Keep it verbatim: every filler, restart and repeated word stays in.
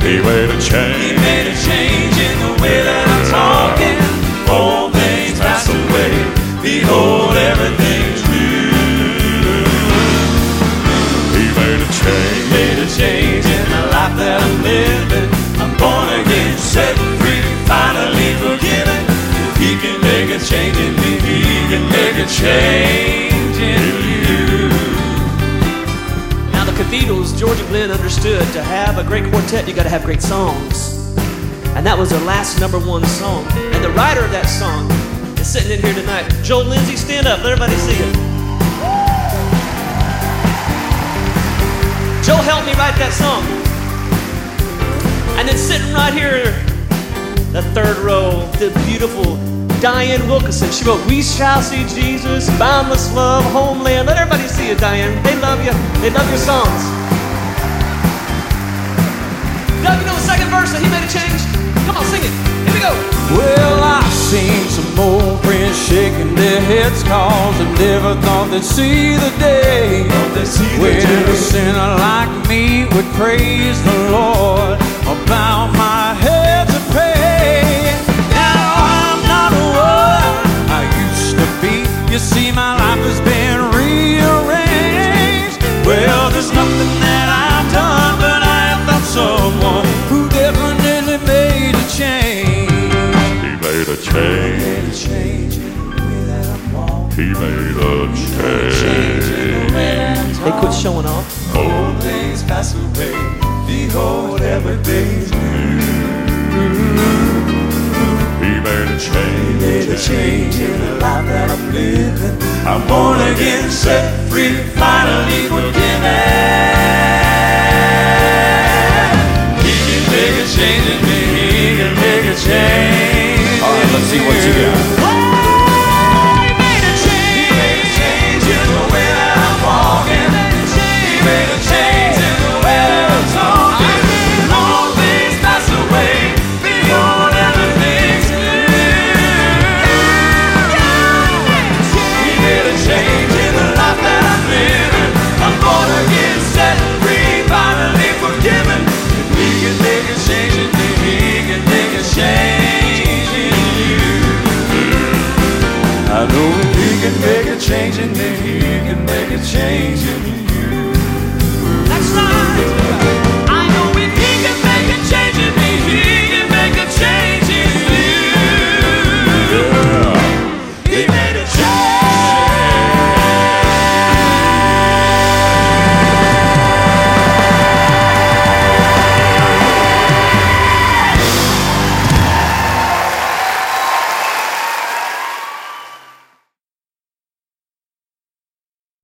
He made a change. He made a change in the way that I'm talking. Old things pass away. Behold, everything's new. He made a change. He made a change in the life that I'm living. I'm born again, set free, finally forgiven. If he can make a change in me, he can make a change in you. Now the Cathedrals, George and Glenn understood to have a great quartet, you got to have great songs. And that was their last number one song. And the writer of that song is sitting in here tonight. Joel Lindsay, stand up, let everybody see it. Joel helped me write that song. And then sitting right here, the third row, the beautiful Diane Wilkerson. She wrote, "We shall see Jesus, boundless love, homeland." Let everybody see it, Diane. They love you. They love your songs. Doug, you know the second verse that he made a change? Come on, sing it. Here we go. Well, I've seen some old friends shaking their heads, cause I never thought they'd see the day when a sinner like me would praise the Lord. I'll bow my head to pay. Now I'm not what I used to be. You see, my life has been rearranged. Well, there's nothing that I've done, but I have found someone who definitely made a change. He made a change. He made a change. They quit showing off. Old things pass away. Behold, everything's new. He made a change. He made a change in the life that I'm living. I'm born again, set free, finally forgiven. He can make a change in me. He can make a change. All right, let's see what you got. He made a change. He made a change in the way that I'm walking. He made a change in the way that I'm talking. All things pass away. Behold, everything's new. He made a change in the life that I'm living. I'm born again, set free, finally forgiven. If he can make a change in me, he can make a change in you. I know if he can make a change in me, he can make a change in you. Next time.